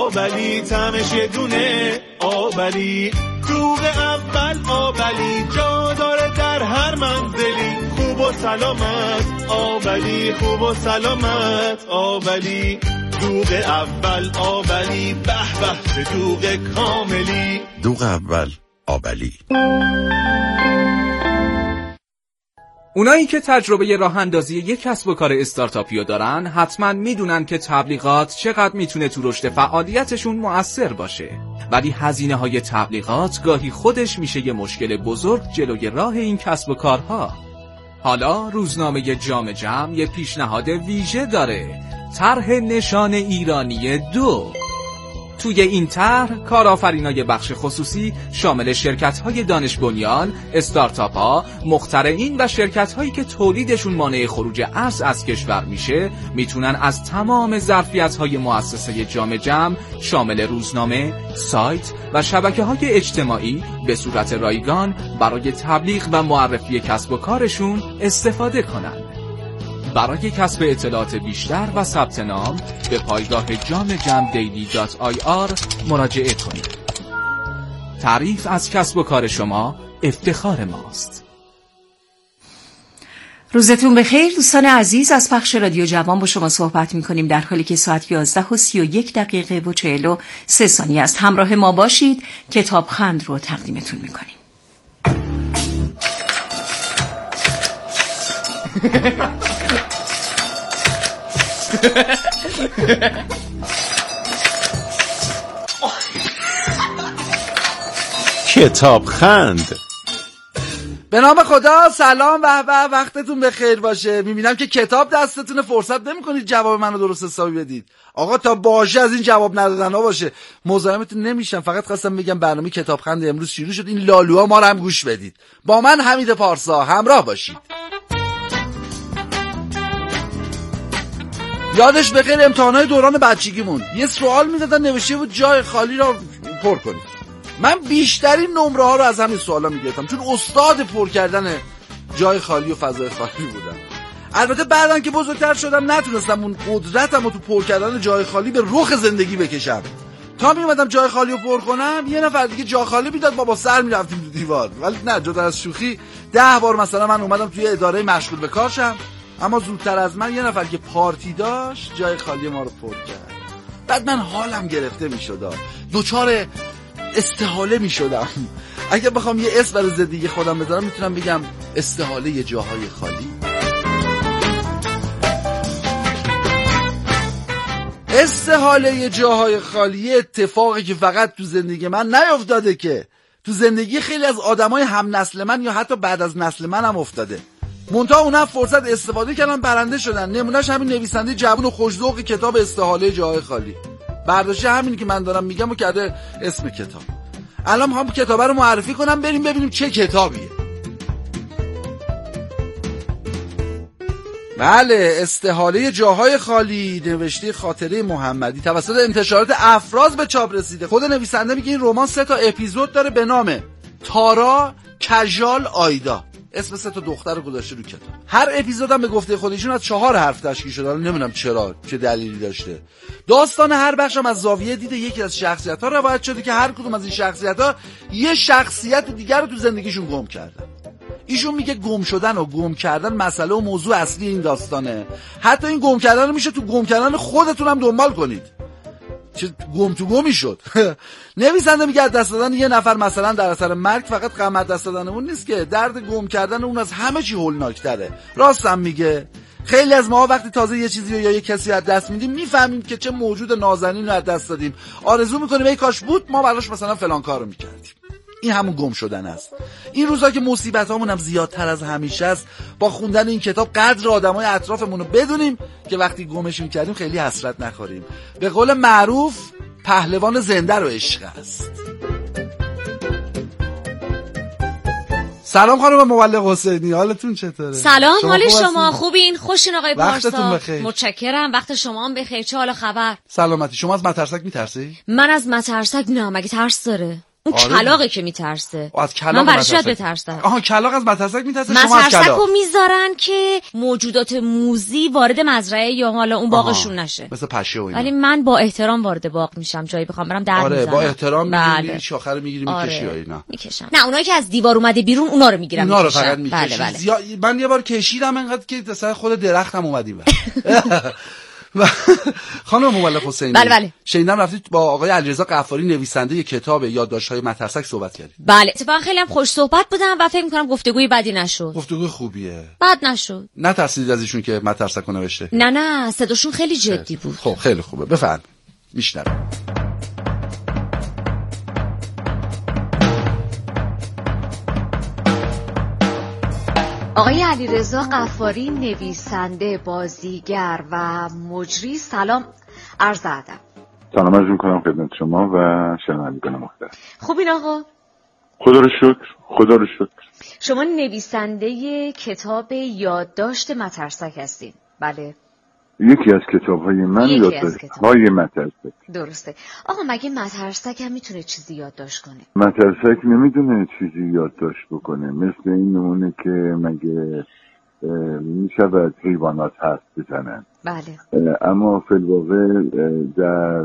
آبلی طعمش یه دونه آبلی. دوغ اول آبلی جا داره در هر منزلی. خوب و سلامت آبلی، خوب و سلامت آبلی. دوغ اول آبلی، به به چه دوغ کاملی. دوغ اول آبلی. اونایی که تجربه راه اندازی یک کسب و کار استارتاپی دارن حتما میدونن که تبلیغات چقدر میتونه تو رشد فعالیتشون مؤثر باشه، ولی هزینه های تبلیغات گاهی خودش میشه یه مشکل بزرگ جلوی راه این کسب و کارها. حالا روزنامه جام جم یه پیشنهاد ویژه داره، طرح نشان ایرانی 2. توی این طرح کارآفرینای بخش خصوصی شامل شرکت‌های دانش بنیان، استارتاپ‌ها، مخترعین و شرکت‌هایی که تولیدشون مانع خروج ارز از کشور میشه میتونن از تمام ظرفیت‌های مؤسسه جام جم شامل روزنامه، سایت و شبکه‌های اجتماعی به صورت رایگان برای تبلیغ و معرفی کسب و کارشون استفاده کنن. برای کسب اطلاعات بیشتر و ثبت نام به پایگاه jamjamdaily.ir مراجعه کنید. تعریف از کسب و کار شما افتخار ماست. روزتون بخیر دوستان عزیز، از پخش رادیو جوان با شما صحبت می‌کنیم در حالی که ساعت 11:31 است. همراه ما باشید، کتابخند رو تقدیمتون می‌کنیم. کتابخند. به نام خدا، سلام و وقتتون بخیر باشه. میبینم که کتاب دستتونه، فرصت نمیکنید جواب منو درست حسابی بدید. آقا تا باشه از این جواب ندادن ها باشه. مزاحمتون نمیشم، فقط خواستم بگم برنامه کتابخند امروز شروع شد، این لالوها ما رو هم گوش بدید. با من حمید پارسا همراه باشید. یادش بخیر امتحانات دوران بچگیمون یه سوال میدادن نوشته بود جای خالی را پر کنید. من بیشترین نمره ها رو از همین سوالا میگرفتم چون استاد پر کردن جای خالی و فضای خالی بودم. البته بعدن که بزرگتر شدم نتونستم اون قدرتم رو تو پر کردن جای خالی به رخ زندگی بکشم. تا میومدم جای خالی رو پر کنم یه نفر دیگه جا خالی میداد، با سر میرفتیم تو دیوار. ولی نه، جدا از شوخی 10 بار مثلا من اومدم توی اداره مشغول به کار شم، اما زودتر از من یه نفر که پارتی داشت جای خالی ما رو پر کرد. بعد من حالم گرفته میشد، دوچار استحاله میشدم. اگه بخوام یه اسم برای زندگی خودم بذارم میتونم بگم استحاله جاهای خالی. استحاله جاهای خالی اتفاقی که فقط تو زندگی من نیفتاده، که تو زندگی خیلی از آدمای هم نسل من یا حتی بعد از نسل من هم افتاده. منتها اونها فرصت استفاده کردن، برنده شدن. نمونهش همین نویسنده جوان و خوش‌ذوق کتاب استحاله جاهای خالی. برداشته همینی که من دارم میگم و کرده اسم کتاب. الان هم کتاب رو معرفی کنم، بریم ببینیم چه کتابیه. بله، استحاله جاهای خالی، نوشته خاطره محمدی، توسط انتشارات افراز به چاپ رسیده. خود نویسنده میگه این رمان 3 اپیزود داره به نام تارا، کژال، آیدا. اسم 3 دختر رو گذاشته رو کتاب. هر اپیزود هم به گفته خودشون از 4 حرف تشکیل شده. نمیدونم چرا، چه دلیلی داشته. داستان هر بخش هم از زاویه دید یکی از شخصیت‌ها روایت شده که هر کدوم از این شخصیت‌ها یه شخصیت دیگر رو تو زندگیشون گم کردن. ایشون میگه گم شدن و گم کردن مسئله و موضوع اصلی این داستانه. حتی این گم کردن رو میشه تو گم کردن خودتون هم دنبال کنید. چه گم تو گمی شد. نویسنده میگه از دست دادن یه نفر مثلا در اثر مرگ فقط غم از دست دادن اون نیست، که درد گم کردن اون از همه چی هولناک‌تره. راستم میگه. خیلی از ما وقتی تازه یه چیزی رو یا یه کسی از دست میدیم میفهمیم که چه موجود نازنین رو از دست دادیم. آرزو میکنیم ای کاش بود ما براش مثلا فلان کارو میکردیم. این همون گم شدن است. این روزا که مصیبتامون هم زیادتر از همیشه است، با خوندن این کتاب قدر آدمای اطرافمون رو بدونیم که وقتی گمش می‌کردیم خیلی حسرت نخوریم. به قول معروف پهلوان زنده رو عشق است. سلام خانم مبلغ حسینی، حالتون چطوره؟ سلام، حال شما خوبین؟ خوشین آقای پارسا؟ بخیر. متشکرم. وقت شما هم بخیر. چه حال خبر؟ سلامتی. شما از مترسک میترسی؟ من از مترسک نه، مگه ترس داره؟ اون کلاغه که میترسه. از کلاغ من برای شاید بترسم. آها کلاغ از مترسک میترسه، شما از کلاغ. مترسکو میذارن که موجودات موذی وارد مزرعه یا حالا اون باغشون نشه، مثل پشه و اینا. ولی من با احترام وارد باغ میشم، جایی بخوام برم در میزنم. با احترام میگیری شاخه رو میگیری میکشی یا اینا. میکشم. نه اونایی که از دیوار اومده بیرون اونا رو میگیرم اونا میکشم. رو فقط میکشی. بله. من یه بار کشیدم انقدر که مثلا خود درختم اومدی خانم مولف حسینی، بله. شنیدم رفتید با آقای علیرضا غفاری نویسنده ی کتاب یادداشت‌های مترسک صحبت کردید. بله، اتفاقا خیلی هم خوش صحبت بودم و فکر می‌کنم گفتگوی بدی نشد. گفتگوی خوبیه. بد نشد. نترسیدید از ایشون که مترسک رو نوشته؟ نه، صداشون خیلی جدی بود. خب خیلی خوبه، بفرمایید. میشنوم. آقای علیرضا غفاری نویسنده، بازیگر و مجری، سلام، عرض ادب. سلام عرض می‌کنم خدمت شما و شنوندگان محترم. خوبین آقا؟ خدا رو شکر. شما نویسنده کتاب یادداشت مترسک هستین؟ بله. یکی از کتاب‌های من یادداشت‌های مترسک. درسته. آقا مگه مترسک هم میتونه چیزی یادداشت کنه؟ مترسک نمیدونه چیزی یادداشت بکنه، مثل این نمونه که مگه میشود حیوانات حرف بزنن. بله. اما فی الواقع در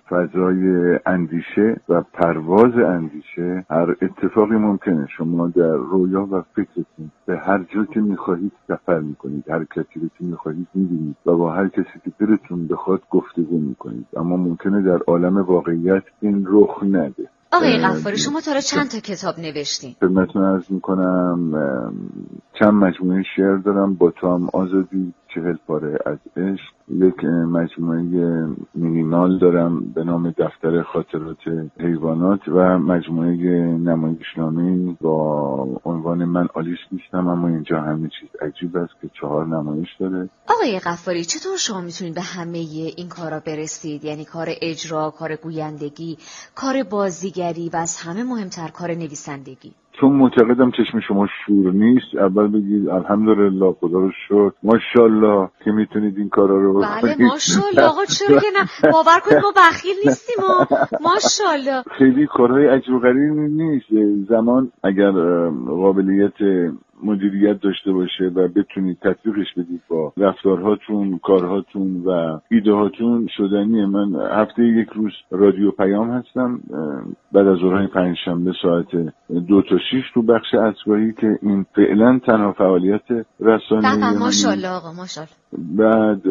فضای اندیشه و پرواز اندیشه هر اتفاقی ممکنه. شما در رویا و فکرتون به هر جا که میخواهید سفر میکنید، هر کسی رو که میخواهید میبینید و با هر کسی که دلتون بخواد گفتگو میکنید، اما ممکنه در عالم واقعیت این رخ نده. آقای غفاری شما تا چند تا کتاب نوشتین؟ خدمتتون عرض میکنم چند مجموعه شعر دارم، با تو هم آزادی، 40 پاره از عشق، یک مجموعه مینیمال دارم به نام دفتر خاطرات حیوانات و مجموعه نمایشنامه‌ای با عنوان من آلیس نیستم اما اینجا همه چیز عجیب است که 4 نمایش داره. آقای غفاری چطور شما میتونید به همه این کارا برسید؟ یعنی کار اجرا، کار گویندگی، کار بازیگری و از همه مهمتر کار نویسندگی؟ چون معتقدم چشم شما شور نیست، اول بگید الحمدلله، خدا رو شکر، ماشاءالله که میتونید این کارا رو بکنید. بله ماشاءالله آقا، چرا که نه، باور کنید ما بخیل نیستیم. ماشاءالله خیلی کارهای عجیب و غریبی نیست. زمان اگر قابلیت مدیریت داشته باشه و بتونید تطبیقش بدید با رفتارهاتون، کارهاتون و ایدهاتون، شدنیه. من هفته یک روز رادیو پیام هستم بعد از ظهرهای پنجشنبه ساعت 2 تا 6 تو بخش اسبایی که این فعلا تنها فعالیت رسانه‌ای. ماشاءالله آقا ماشاءالله. بعد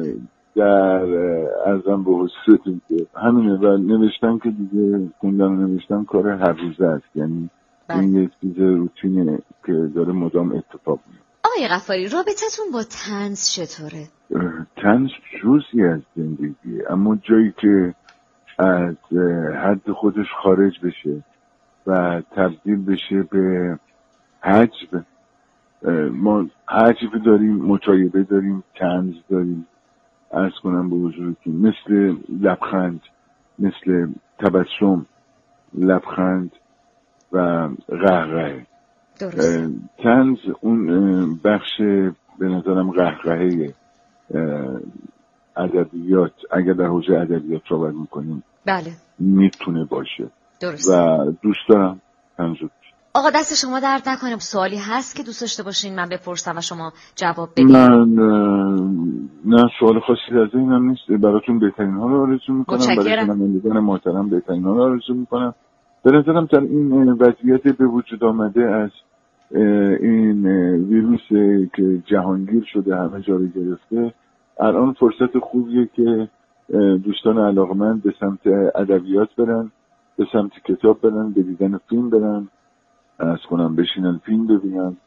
در ارزم به حضورتون که همینه و نوشتم که دیگه خوندن و نوشتم کار هر روزه است، یعنی این یک چیز روتینه که داره مدام اتفاق میفته. آقای غفاری رابطتون با طنز چطوره؟ طنز جزئی از زندگیه، اما جایی که از حد خودش خارج بشه و تبدیل بشه به حجب. ما حجب داریم، مچایبه داریم، طنز داریم. عرض کنم به حضورتون مثل لبخند، مثل تبسم، لبخند و قهقه. طنز اون بخش به نظرم قهقهه ادبیات، اگر در حوزه ادبیات صحبت میکنیم، بله میتونه باشه. درست. و دوست دارم طنز. آقا دست شما درد نکنه. سوالی هست که دوست داشته باشین من بپرسم و شما جواب بدید؟ نه سوال خاصی از اینم نیست. براتون بهترین ها رو آرزو میکنم، برای شنوندگان محترم بهترین ها رو آرزو میکنم. به نظرم در این وضعیت به وجود آمده از این ویروس که جهانگیر شده، همه جا رو گرفته، الان فرصت خوبیه که دوستان علاقمند به سمت ادبیات برن، به سمت کتاب برن، به دیدن فیلم برن، از کنم بشینن فیلم ببینن.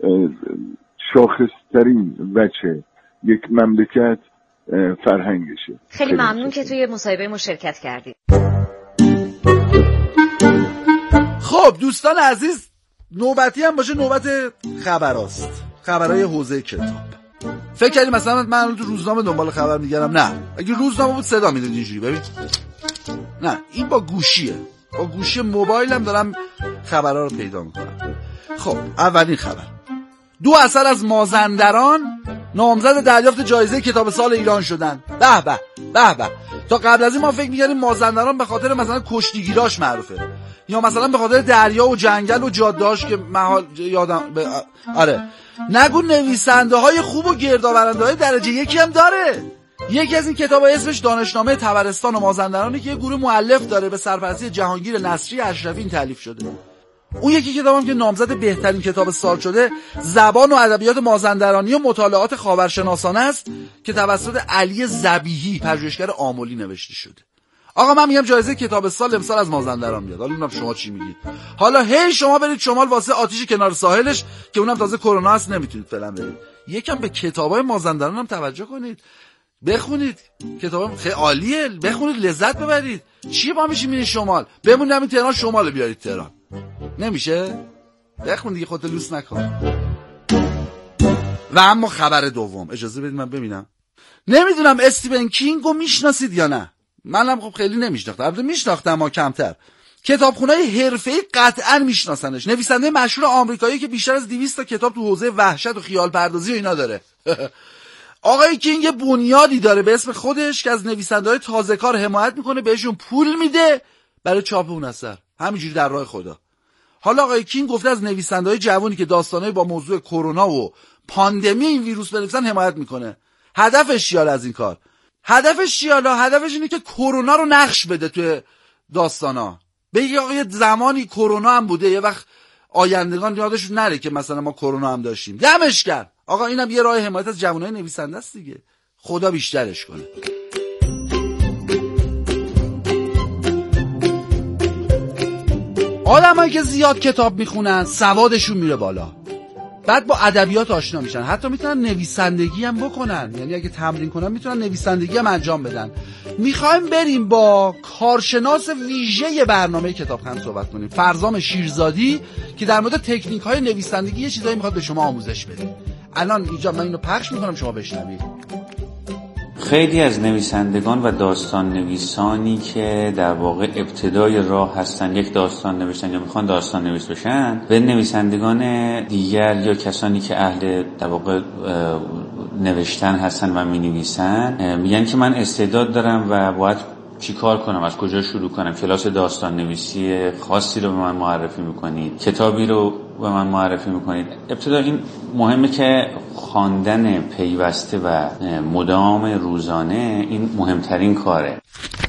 شاخصترین وجه یک مملکت فرهنگشه. خیلی ممنون که توی مصاحبه ما شرکت کردید. خب دوستان عزیز، نوبتی هم باشه نوبت خبراست، خبرهای حوزه کتاب. فکر کردی مثلا من تو روزنامه دنبال خبر میگردم؟ نه، اگه روزنامه بود صدا میداد اینجوری، ببین. نه، این با گوشیه، با گوشی موبایلم دارم خبرها رو پیدا میکنم. خب اولین خبر، 2 اثر از مازندران نامزد دریافت جایزه کتاب سال ایران شدن. به به به به. تا قبل از این ما فکر می‌کردیم مازندران به خاطر مثلا کشتیگیراش معروفه، یا مثلا به خاطر دریا و جنگل و جاده‌هاش که آره. نگو نویسنده‌های خوب و گردآورنده‌های درجه یکی هم داره. یکی از این کتاب‌ها اسمش دانشنامه طبرستان و مازندرانی که یه گروه مؤلف داره به سرپرستی جهانگیر نصری اشرفی تالیف شده. اون یکی کتابم که نامزد بهترین کتاب سال شده، زبان و ادبیات مازندرانی و مطالعات خاورشناسانه است که توسط علی ذبیحی پژوهشگر آملی نوشته شده. آقا من میگم جایزه کتاب سال امسال از مازندران میاد. حالا ببینم شما چی میگید. حالا هی شما برید شمال واسه آتیش کنار ساحلش که اونم تازه کرونا هست نمیتونید فعلا برید. یکم به کتابای مازندران هم توجه کنید. بخونید. کتابا خیلی عالیه. بخونید لذت ببرید. چی با میشی میرین شمال؟ بمونید همین تهران شمال بیارید تهران. نمیشه؟ بخون دیگه، خودت لوس نکن. و اما خبر دوم، اجازه بدید من ببینم. نمیدونم استیون کینگو میشناسید یا نه؟ منم خب خیلی نمیشناختم. البته میشناختم اما کمتر. کتابخونه‌های حرفه‌ای قطعاً میشناسنش. نویسنده مشهور آمریکایی که بیشتر از 200 تا کتاب تو حوزه وحشت و خیال پردازی و اینا داره. آقای کینگ یه بنیادی داره به اسم خودش که از نویسنده‌های تازه‌کار حمایت میکنه، بهشون پول میده برای چاپ اون اثر. همینجوری در راه خدا. حالا آقای کینگ گفته از نویسنده‌های جوانی که داستانای با موضوع کرونا و پاندمی این ویروس بنویسن حمایت میکنه. هدفش چیه از این کار؟ هدفش اینه که کرونا رو نقش بده توی داستانا. بگی آقا یه زمانی کرونا هم بوده، یه وقت آیندگان یادشون نره که مثلا ما کرونا هم داشتیم. دمش کرد. آقا اینم یه راه حمایت از جوانای نویسنده است دیگه. خدا بیشترش کنه. آدمایی که زیاد کتاب میخونن سوادشون میره بالا، بعد با ادبیات آشنا میشن، حتی میتونن نویسندگی هم بکنن، یعنی اگه تمرین کنن میتونن نویسندگی هم انجام بدن. میخوایم بریم با کارشناس ویژه برنامه کتابخوان صحبت کنیم، فرزام شیرزادی، که در مورد تکنیک های نویسندگی یه چیزایی میخواد به شما آموزش بده. الان اینجا من اینو پخش میکنم شما بشنوید. خیلی از نویسندگان و داستان نویسانی که در واقع ابتدای راه هستن، یک داستان نوشتن یا میخوان داستان نویس بشن، به نویسندگان دیگر یا کسانی که اهل در واقع نوشتن هستن و مینویسن میگن که من استعداد دارم و باید چی کار کنم، از کجا شروع کنم، کلاس داستان نویسی خاصی رو به من معرفی میکنید، کتابی رو به من معرفی میکنید. ابتدا این مهمه که خواندن پیوسته و مدام روزانه این مهمترین کاره.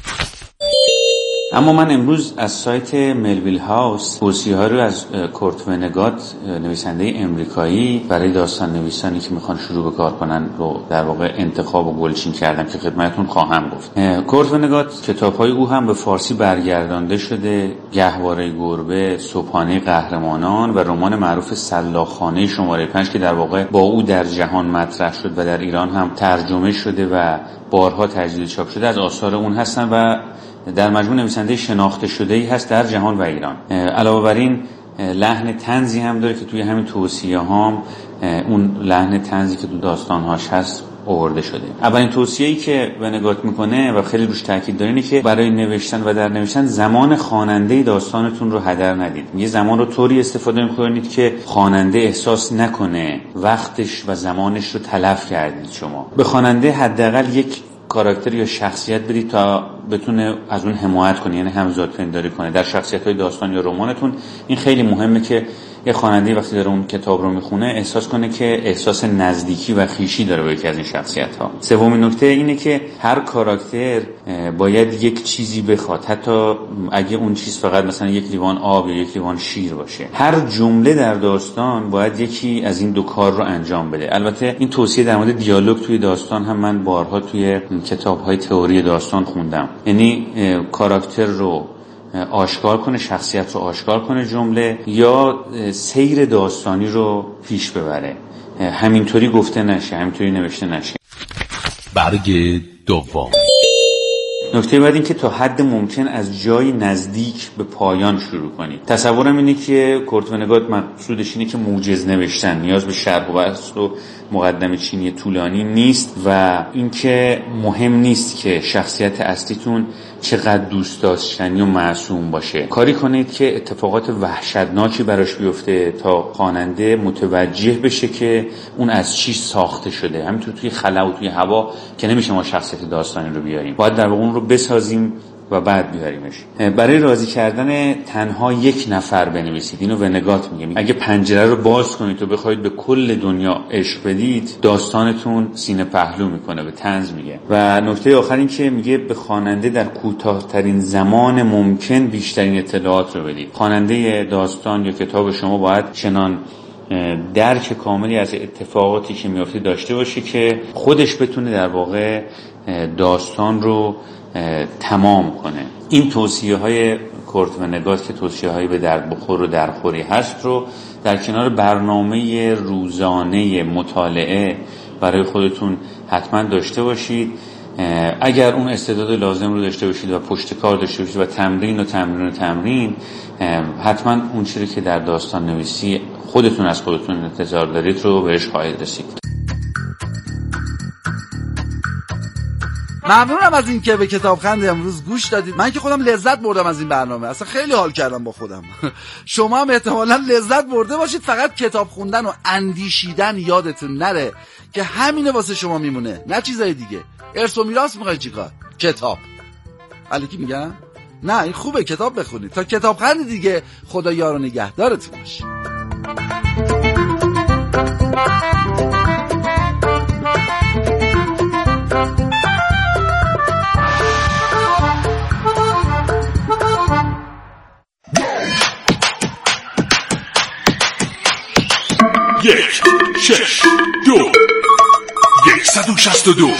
اما من امروز از سایت ملویل هاوس توصیه‌ها رو از کورت ونگات، نویسنده امریکایی، برای داستان نویسانی که میخوان شروع به کار کنن رو در واقع انتخاب و گلچین کردم که خدمتتون خواهم گفت. کورت ونگات کتاب‌های او هم به فارسی برگردانده شده: گهواره گربه، صبحانه قهرمانان و رمان معروف سلاخانه شماره 5 که در واقع با او در جهان مطرح شد و در ایران هم ترجمه شده و بارها تجدید چاپ شده، از آثار اون هستن و در مجموع نویسنده شناخته شده‌ای هست در جهان و ایران. علاوه بر این لحن طنزی هم داره که توی همین توصیه‌هام اون لحن طنزی که تو داستان‌هاش هست آورده شده. اولین توصیه‌ای که ونگات میکنه و خیلی روش تاکید داره اینه که برای نوشتن و در نوشتن زمان خواننده داستانتون رو هدر ندید. یه زمان رو طوری استفاده می‌کنید که خواننده احساس نکنه وقتش و زمانش رو تلف کردید. شما به خواننده حداقل یک کاراکتر یا شخصیت بدید تا بتونه از اون حمایت کنه، یعنی همزاد پنداری کنه در شخصیت‌های داستان یا رمانتون. این خیلی مهمه که یه خواننده وقتی داره اون کتاب رو میخونه احساس کنه که احساس نزدیکی و خویشی داره با یکی از این شخصیت‌ها. سومین نکته اینه که هر کاراکتر باید یک چیزی بخواد، حتی اگه اون چیز فقط مثلا یک لیوان آب یا یک لیوان شیر باشه. هر جمله در داستان باید یکی از این دو کار رو انجام بده. البته این توصیه در مورد دیالوگ توی داستان هم من بارها توی کتاب‌های تئوری داستان خوندم. یعنی کاراکتر رو آشکار کنه، شخصیت رو آشکار کنه، جمله یا سیر داستانی رو پیش ببره، همینطوری گفته نشه، همینطوری نوشته نشه. برگ دوم. نکته بعد این که تا حد ممکن از جای نزدیک به پایان شروع کنید. تصورم اینه که کورت ونگات مقصودش اینه که موجز نوشتن نیاز به شرح و بحث و مقدمه چینی طولانی نیست و اینکه مهم نیست که شخصیت اصلیتون چقدر دوست داشتنی و معصوم باشه. کاری کنید که اتفاقات وحشتناکی براش بیفته تا خواننده متوجه بشه که اون از چی ساخته شده. همینطور توی خلا و توی هوا که نمیشه ما شخصیت داستانی رو بیاریم، باید در واقع اون رو بسازیم و بعد بیاریمش. برای راضی کردن تنها یک نفر بنویسید. اینو ونگات میگه، اگه پنجره رو باز کنید و بخواید به کل دنیا عشق بدید، داستانتون سینه پهلو میکنه، به طنز میگه. و نکته آخر این که میگه به خواننده در کوتاه‌ترین زمان ممکن بیشترین اطلاعات رو بدید. خواننده داستان یا کتاب شما باید چنان درک کاملی از اتفاقاتی که میفته داشته باشه که خودش بتونه در واقع داستان رو تمام کنه. این توصیه‌های کورت ونگات که توصیه‌های به درد بخور و درخوری هست رو در کنار برنامه روزانه مطالعه برای خودتون حتما داشته باشید. اگر اون استعداد لازم رو داشته باشید و پشتکار داشته باشید و تمرین حتما اون چیزی که در داستان نویسی خودتون از خودتون انتظار دارید رو بهش خواهید رسید. ممنونم از این که به کتابخند امروز گوش دادید. من که خودم لذت بردم از این برنامه، اصلا خیلی حال کردم با خودم. شما هم احتمالاً لذت برده باشید. فقط کتاب خوندن و اندیشیدن یادتون نره که همینه واسه شما میمونه، نه چیزای دیگه. ارث و میراث میخوای چیکار؟ کتاب. الکی میگم؟ نه این خوبه، کتاب بخونید. تا کتابخند دیگه، خدا یار و نگهدارتون باشه. یک 6 2 162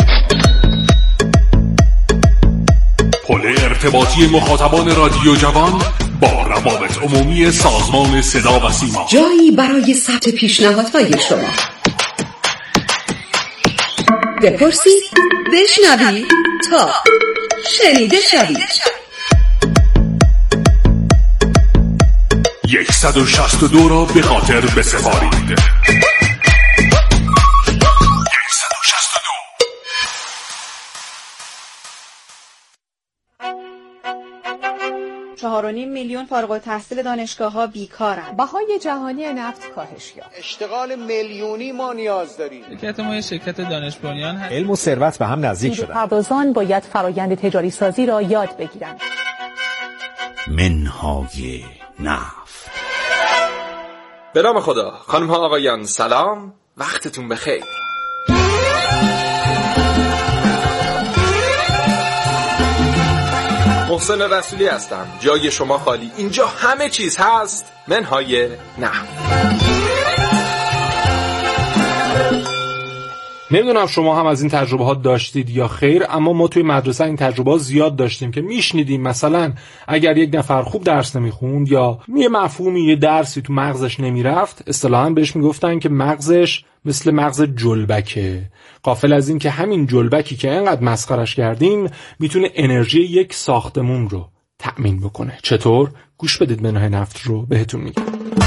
پل ارتباطی مخاطبان رادیو جوان با روابط عمومی سازمان صدا و سیما، جایی برای ثبت پیشنهادهای شما. بپرسید، بشنوید تا شنیده شوید. 162 را به خاطر بسپارید. 4.5 میلیون فارغ التحصیل دانشگاه‌ها بیکارن. بهای جهانی نفت کاهش یافت. اشتغال میلیونی ما نیاز داریم. شرکت ما شرکت دانش بنیان هست. علم و ثروت به هم نزدیک شدن. پردازان باید فرآیند تجاری سازی را یاد بگیرند. منهای نفت. به نام خدا. خانم ها آقایان سلام، وقتتون بخیر. محسن رسولی هستم. جای شما خالی. اینجا همه چیز هست. منهای نفت. نمیدونم شما هم از این تجربه ها داشتید یا خیر، اما ما توی مدرسه این تجربه ها زیاد داشتیم که میشنیدیم مثلا اگر یک نفر خوب درس نمیخوند یا یه مفهومی یه درسی تو مغزش نمیرفت، اصطلاحاً بهش میگفتن که مغزش مثل مغز جلبکه، غافل از این که همین جلبکی که اینقدر مسخرش کردیم میتونه انرژی یک ساختمون رو تأمین بکنه. چطور؟ گوش بدید، منهای نفت رو بهتون میگم.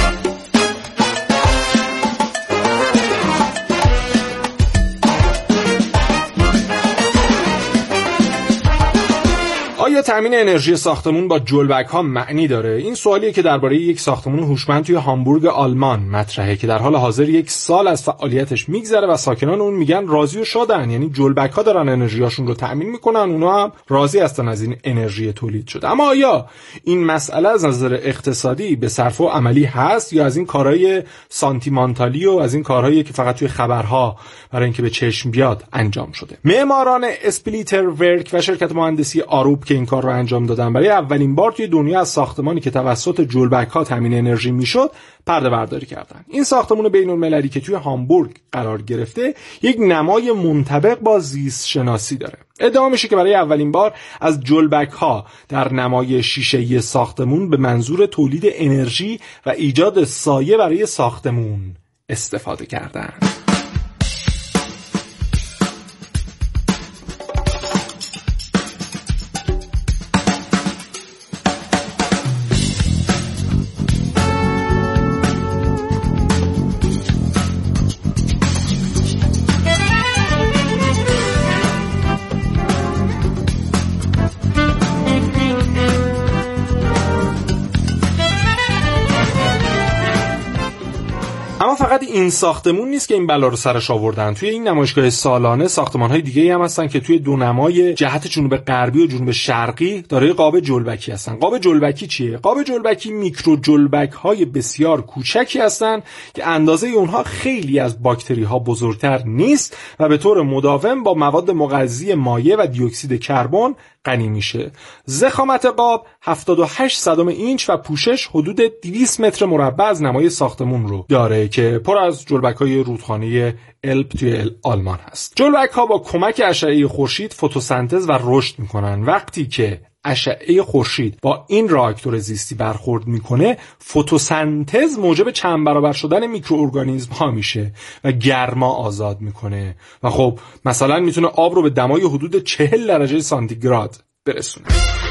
آیا تامین انرژی ساختمون با جلبک ها معنی داره؟ این سوالیه که درباره یک ساختمان هوشمند توی هامبورگ آلمان مطرحه که در حال حاضر 1 سال از فعالیتش میگذره و ساکنان اون میگن راضی و شادن، یعنی جلبک ها دارن انرژیاشون رو تامین میکنن، اونا هم راضی هستن از این انرژی تولید شده. اما آیا این مسئله از نظر اقتصادی به صرفه و عملی هست یا از این کارهای سانتیمانتالی و از این کارهایی که فقط توی خبرها برای اینکه به چشم بیاد انجام شده؟ معماران اسپلیتر ورک و شرکت مهندسی آروب که این کار رو انجام دادن برای اولین بار توی دنیا از ساختمانی که توسط جلبک ها تامین انرژی میشد پرده برداری کردن. این ساختمان بین‌المللی که توی هامبورگ قرار گرفته یک نمای منطبق با زیست شناسی داره. ادعا میشه که برای اولین بار از جلبک ها در نمای شیشه‌ای ساختمون به منظور تولید انرژی و ایجاد سایه برای ساختمون استفاده کردن. فقط این ساختمون نیست که این بلا رو سرش آوردن. توی این نمایشگاه سالانه ساختمان‌های دیگه‌ای هم هستن که توی دو نمای جهت جنوب غربی و جنوب شرقی دارای قاب جلبکی هستن. قاب جلبکی چیه؟ قاب جلبکی میکرو جلبک‌های بسیار کوچکی هستن که اندازه اونها خیلی از باکتری‌ها بزرگتر نیست و به طور مداوم با مواد مغذی مایع و دی اکسید کربن غنی میشه. ضخامت قاب 78 اینچ و پوشش حدود 200 متر مربع از نمای ساختمون رو داره که پر از جلبک‌های رودخانه الب توی آلمان هست. جلبک‌ها با کمک اشعه خورشید فتوسنتز و رشد میکنن. وقتی که اشعه خورشید با این راکتور زیستی برخورد میکنه، فتوسنتز موجب چند برابر شدن میکروارگانیسم ها میشه و گرما آزاد میکنه و خب مثلا میتونه آب رو به دمای حدود 40 درجه سانتیگراد برسونه.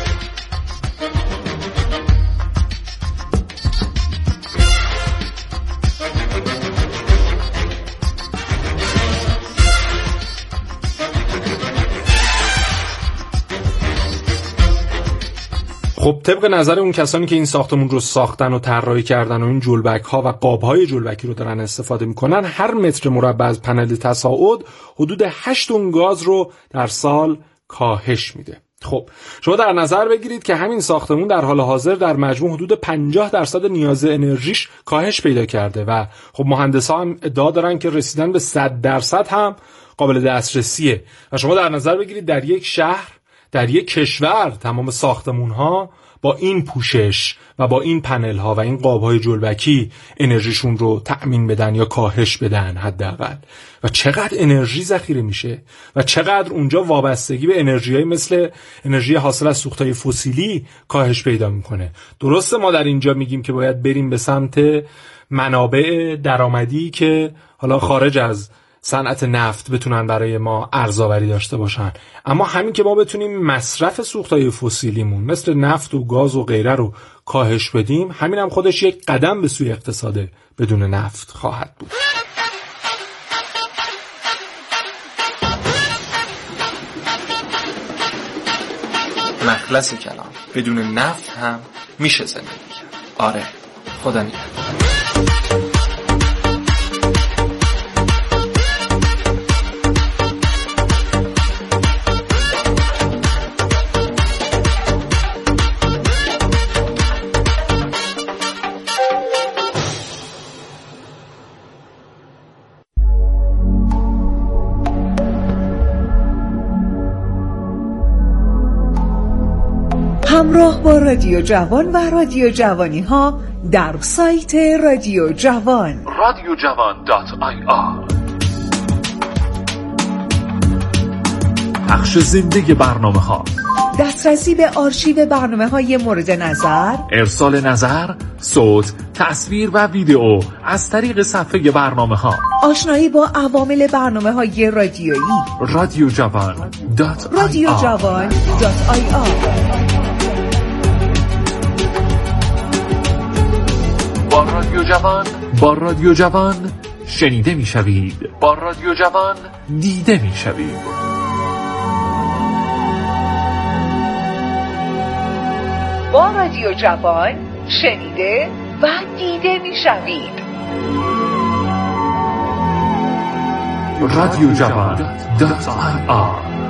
خب طبق نظر اون کسانی که این ساختمون رو ساختن و طراحی کردن و این جلبک‌ها و قاب‌های جلبکی رو دارن استفاده می‌کنن، هر متر مربع از پنل تصاعد حدود 8 تن گاز رو در سال کاهش میده. خب شما در نظر بگیرید که همین ساختمون در حال حاضر در مجموع حدود 50% نیاز انرژیش کاهش پیدا کرده و خب مهندسا هم ادعا دارن که رسیدن به 100% هم قابل دسترسیه. و شما در نظر بگیرید در یک شهر، در یک کشور، تمام ساختمون‌ها با این پوشش و با این پنل‌ها و این قاب‌های جلبکی انرژیشون رو تأمین بدن یا کاهش بدن حداقل. و چقدر انرژی ذخیره میشه و چقدر اونجا وابستگی به انرژی‌های مثل انرژی حاصل از سوخت‌های فسیلی کاهش پیدا میکنه. درسته ما در اینجا میگیم که باید بریم به سمت منابع درآمدی که حالا خارج از صنعت نفت بتونن برای ما ارزآوری داشته باشن، اما همین که ما بتونیم مصرف سوختهای فسیلیمون مثل نفت و گاز و غیره رو کاهش بدیم، همین هم خودش یک قدم به سوی اقتصاد بدون نفت خواهد بود. مخلص کلام، بدون نفت هم میشه زندگی کرد. آره، خدا نگهدار. همراه با رادیو جوان و رادیو جوانی ها در سایت رادیو جوان radiojavan.ir پخش زنده برنامه ها، دسترسی به آرشیو برنامه های مورد نظر، ارسال نظر، صوت، تصویر و ویدئو از طریق صفحه برنامه ها، آشنایی با عوامل برنامه های رادیویی. radiojavan.ir با رادیو جوان شنیده میشوید، با رادیو جوان دیده میشوید. با رادیو جوان شنیده و دیده میشوید. radiojavan.ir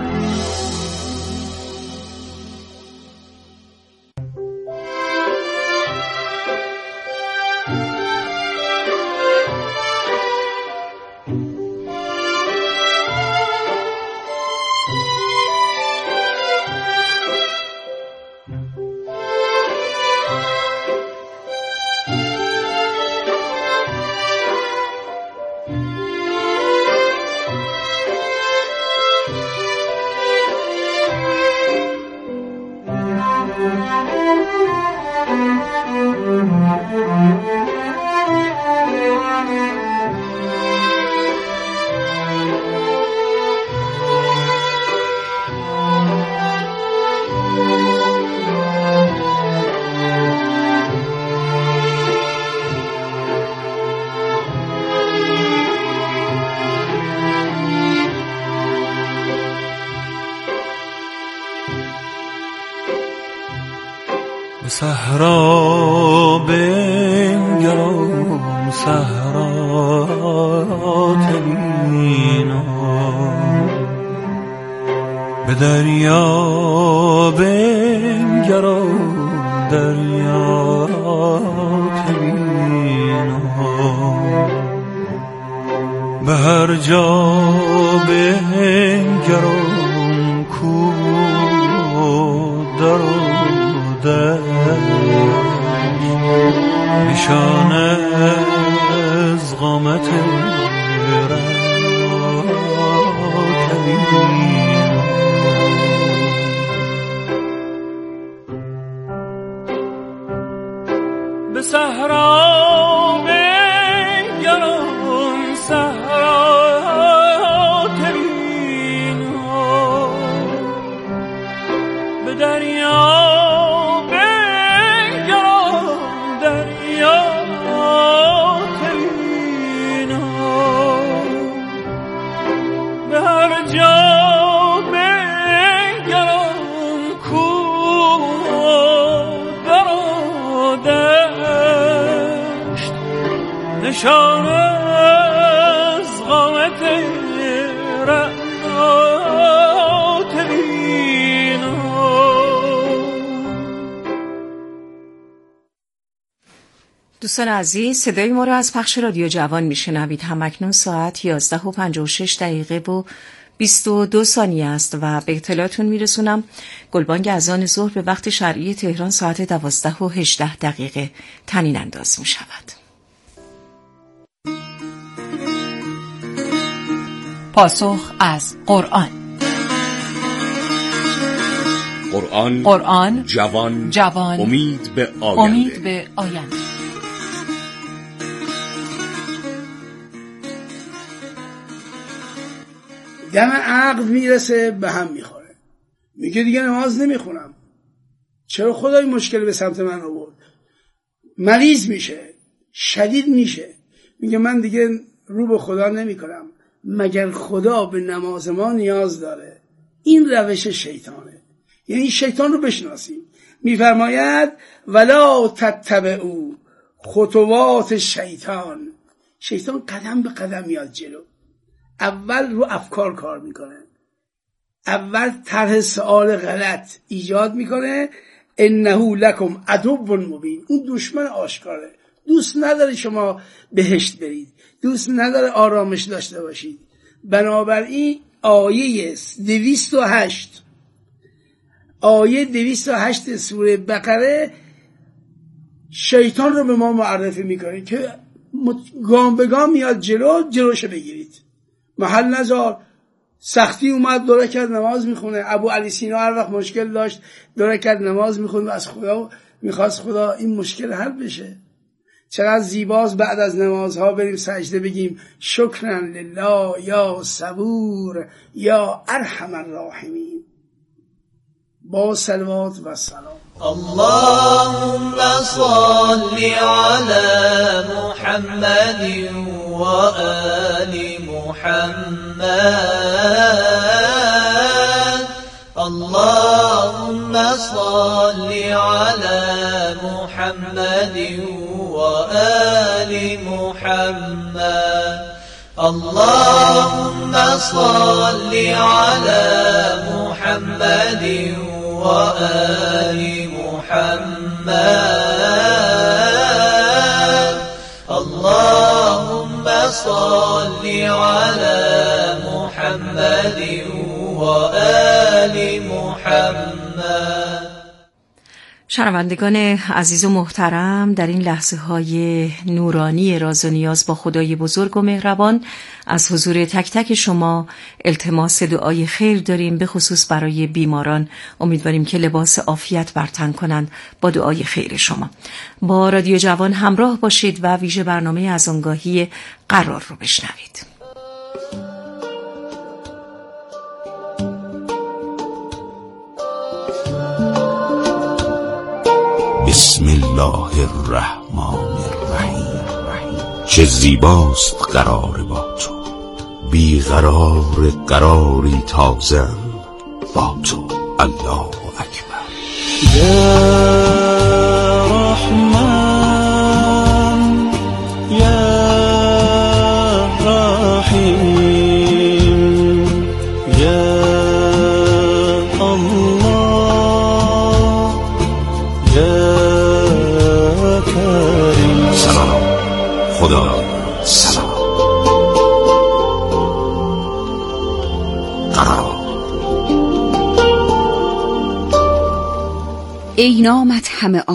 صحرا بنگران صحرات بینا به دریا بنگرا دریات بینا به هر جا بنگرا کو در نشان از قامت رات بینا به صحرا بنگران صحرات بینا به دریا نشان از قامت رات بینا. دوستان عزیز، صدای ما را از پخش رادیو جوان میشنوید. همکنون ساعت 11:56 و 22 ثانیه است و به اطلاعتون میرسونم گلبانگ اذان ظهر به وقت شرعی تهران ساعت 12:18 طنین انداز میشود. پاسخ از قرآن. قرآن جوان امید به آینده. دم عقل میرسه به هم میخوره، میگه دیگه نماز نمیخونم. چرا خدای مشکل به سمت من آورد؟ مریض میشه، شدید میشه، میگه من دیگه رو به خدا نمیکنم مگر خدا به نماز ما نیاز داره. این روش شیطانه، یعنی شیطان رو بشناسیم. میفرماید ولا تتبعوا خطوات شیطان. شیطان قدم به قدم میاد جلو. اول رو افکار کار میکنه، اول طرح سؤال غلط ایجاد میکنه. انه لکم عدو مبین. اون دشمن آشکاره، دوست نداره شما بهشت برید، دوست نداره آرامش داشته باشید. بنابراین آیه 208 سوره بقره شیطان رو به ما معرفی میکنه که گام به گام میاد جلوشو بگیرید. محل نزار. سختی اومد 2 رکعت نماز میخونه. ابو علی سینا هر وقت مشکل داشت 2 رکعت نماز میخوند و از خدا میخواست خدا این مشکل حل بشه. چقدر زیباست بعد از نمازها بریم سجده بگیم شکرا لله یا صبور یا ارحم الراحمین با صلوات و سلام. اللهم صل على محمد و آل محمد. اللهم صل على محمد و آل محمد. اللهم صل على محمد و آل محمد. اللهم صل على محمد و آل محمد. شنوندگان عزیز و محترم، در این لحظه های نورانی راز و نیاز با خدای بزرگ و مهربان از حضور تک تک شما التماس دعای خیر داریم، به خصوص برای بیماران. امیدواریم که لباس عافیت بر تن کنند با دعای خیر شما. با رادیو جوان همراه باشید و ویژه برنامه از آنگاهی قرار رو بشنوید. بسم الله الرحمن الرحیم. چه زیباست قرار با تو، بیقرار قراری تازم با تو. الله اکبر. یا رحمان یا خدا سلام. قرار. ای نامت همه